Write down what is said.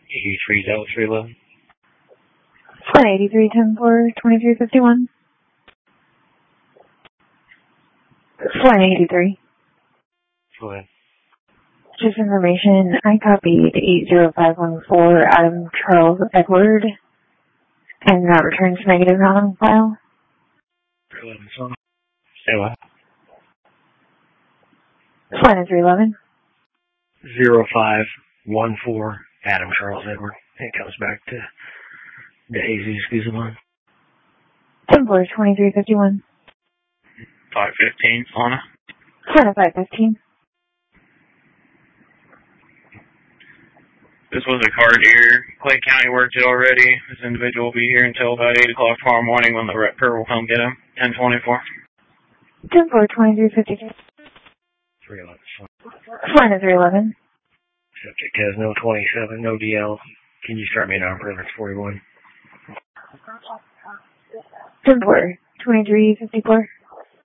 83 Delta 311. Flight 83, 10-4, 2351. Flight 83. Go ahead. Just information, I copied 80514 Adam Charles Edward, and that returns negative not on file. 311, son. Say what? Flight 311. 0514 Adam Charles Edward. It comes back to Daisy Guzman. 10-4, 2351. 515, Anna. Flight 515. This was a card here. Clay County worked it already. This individual will be here until about 8 o'clock tomorrow morning when the repair will come get him. 1024. 10-4, 2352. 311. Flight 311. Subject has no 27, no DL. Can you start me down for 41? 10-4, 2354.